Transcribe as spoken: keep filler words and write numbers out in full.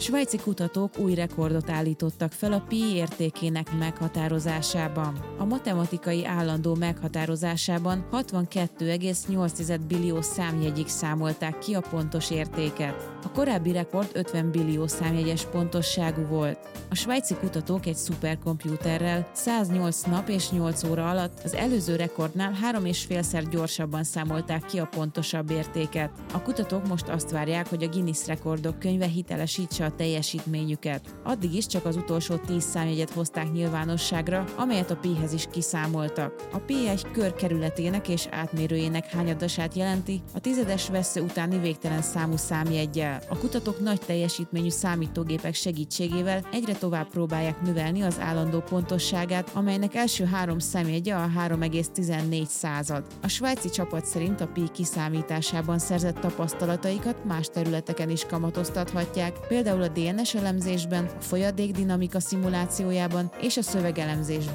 Svájci kutatók új rekordot állítottak fel a pi értékének meghatározásában. A matematikai állandó meghatározásában hatvankettő egész nyolc billió számjegyig számolták ki a pontos értéket. A korábbi rekord ötven billió számjegyes pontosságú volt. A svájci kutatók egy szuperkomputerrel száznyolc nap és nyolc óra alatt az előző rekordnál három és félszer gyorsabban számolták ki a pontosabb értéket. A kutatók most azt várják, hogy a Guinness rekordok könyve hitelesítse a teljesítményüket. Addig is csak az utolsó tíz számjegyet hozták nyilvánosságra, amelyet a pi-hez is kiszámoltak. A pi egy kör kerületének és átmérőjének hányadasát jelenti, a tizedes vessző utáni végtelen számú számjeggyel. A kutatók nagy teljesítményű számítógépek segítségével egyre tovább próbálják növelni az állandó pontosságát, amelynek első három számjegye a három egész tizennégy század. A svájci csapat szerint a pi kiszámításában szerzett tapasztalataikat más területeken is kamatoztathatják, például a dé en es elemzésben, a folyadékdinamika szimulációjában és a szövegelemzésben.